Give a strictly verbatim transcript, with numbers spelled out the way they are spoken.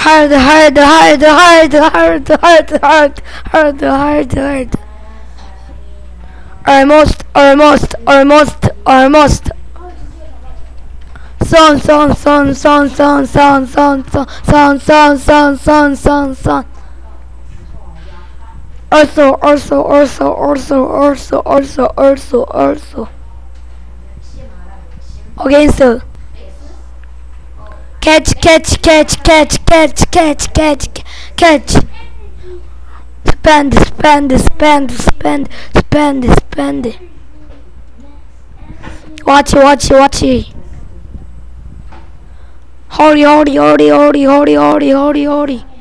hard, hard, hard, hard, hard, hard, hard, hard, hard, hard. Almost, almost, almost, almost. Son, son, son, son, son, son, son, son, son, son, son, son, son, son. Also, also, also, also, also, also, also, also. Okay, so. Catch, catch, catch, catch, catch, catch, catch, catch. Spend, spend, spend, spend, spend, spend. Watch, watch, watch. Hurry, hurry, hurry, hurry, hurry, hurry, hurry, hurry.